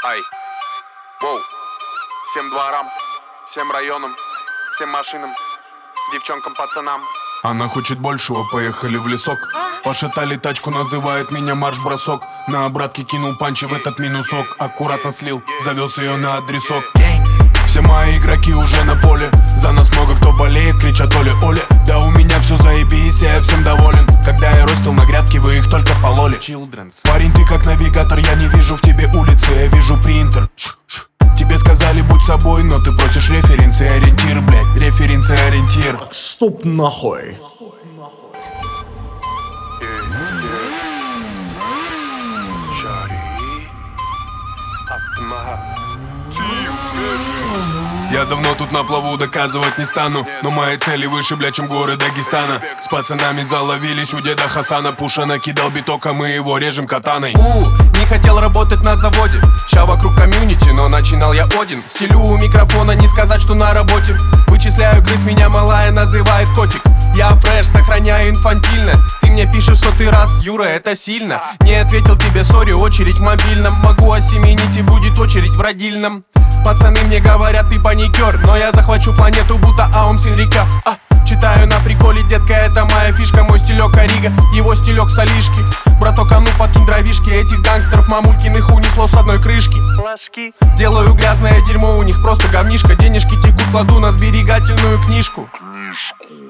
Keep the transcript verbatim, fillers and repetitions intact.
Ай, воу, всем дворам, всем районам, всем машинам, девчонкам, пацанам. Она хочет большего, поехали в лесок. Пошатали тачку, называет меня марш-бросок. На обратке кинул панчи в этот минусок. Аккуратно слил, завез ее на адресок. Все мои игроки уже на поле. За нас много кто болеет, кричат Оля, Оля. Да у меня все заебись, я всем доволен. Когда я ростил на грядке, вы их только пололи. Children's. Парень, ты как навигатор, я не вижу в тебе улицы, я вижу принтер. Тебе сказали будь собой, но ты просишь референс и ориентир, блядь. Референс и ориентир. Стоп нахуй. Я давно тут на плаву, доказывать не стану. Но мои цели выше, бля, чем горы Дагестана. С пацанами заловились у деда Хасана. Пуша накидал биток, а мы его режем катаной. У, не хотел работать на заводе. Ща вокруг комьюнити, но начинал я один. Стелю у микрофона, не сказать, что на работе. Вычисляю крыс, меня малая называет котик. Я фреш, сохраняю инфантильность. Ты мне пишешь в сотый раз, Юра, это сильно. Не ответил тебе, сори, очередь в мобильном. Могу осеменить и будет очередь в родильном. Пацаны мне говорят, ты паникер, но я захвачу планету, будто Аум Синрика. А, читаю на приколе, детка, это моя фишка. Мой стилек Орига, его стилек Солишки. Браток, а ну покинь дровишки. Этих гангстеров мамулькиных унесло с одной крышки. Ложки. Делаю грязное дерьмо, у них просто говнишко. Денежки текут, кладу на сберегательную книжку.